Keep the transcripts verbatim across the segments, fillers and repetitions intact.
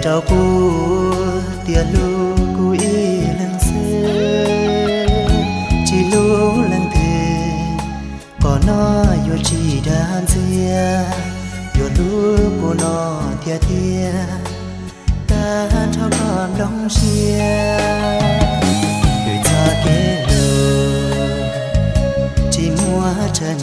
trao cu tia lu cu y lăng xưa chỉ lu lăng thề có nó yo chỉ đàn xia yo lu cu nó tia tia ta trao con đông xia người ta kế lu chỉ mua chân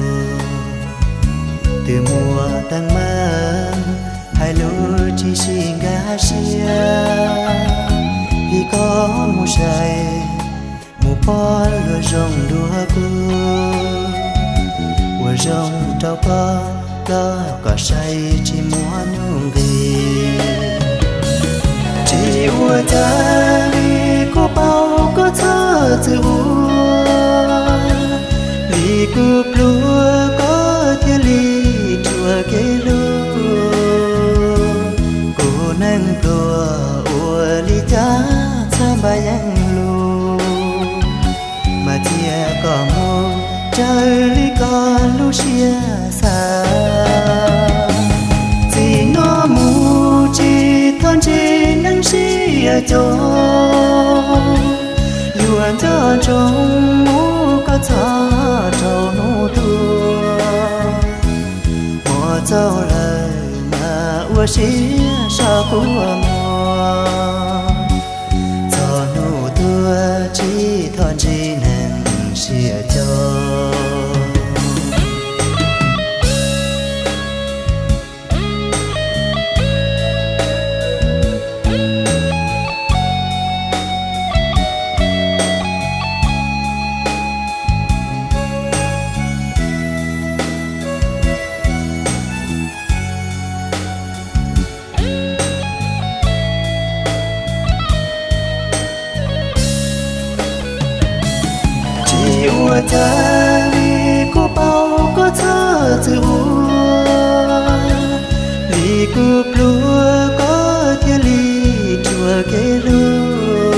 từ mùa tăng mang hai lối chỉ xin gà xia vì có mùa say mùa bón lúa rồng đua cu mùa rồng trao có lo cả say chỉ muốn nhung về chỉ ua ta vì có bao có thơ từ ua vì cướp lúa có thiên lý chùa kế lúa nang tua ua li cha cha bayang lu mà tia có mô trời li có lu xia xa chỉ nó mù chỉ thon chỉ nang xia cho yuan cho trong mù có cha trâu nô tua mò trâu lời mà ua xia sao cũng mùa cho nụ tua chỉ thon chỉ nàng xia cho ua ta vì có bao có thơ từ ua vì cướp lúa có thiên lý chùa kế lúa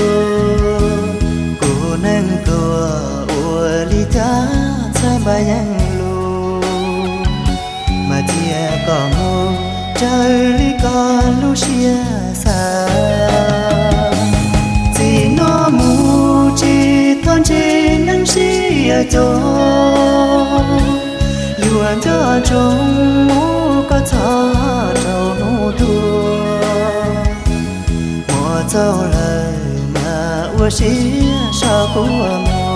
cô nang tua ua li cha cha bayang lu mà tia có mô trời li có lu xia xa chỉ nó mù chỉ thon chỉ nang xia cho yuan cho trong mô có cha trâu nô tua mò trâu lời mà ua xia sao cũng mò